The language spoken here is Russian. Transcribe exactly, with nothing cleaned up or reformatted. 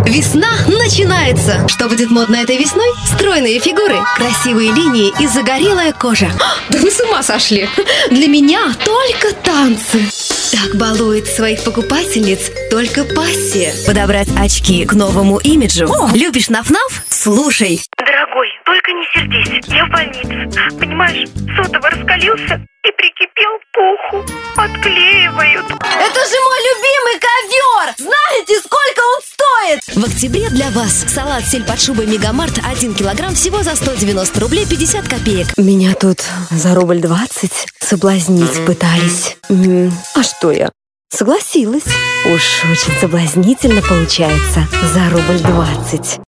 Весна начинается! Что будет модно этой весной? Стройные фигуры, красивые линии и загорелая кожа. Да вы с ума сошли! Для меня только танцы! Так балует своих покупательниц только пассия. Подобрать очки к новому имиджу. О! Любишь наф-наф? Слушай. Дорогой, только не сердись, я в больнице. Понимаешь, сотовый раскалился и прикипел к уху. Отклеивают. Это же мой любимый ковер! Знаете, сколько он стоит? В октябре для вас салат сель под шубой Мегамарт один килограмм всего за сто девяносто рублей пятьдесят копеек. Меня тут за рубль двадцать соблазнить пытались. М-м, а что я? Согласилась. Уж очень соблазнительно получается за рубль двадцать.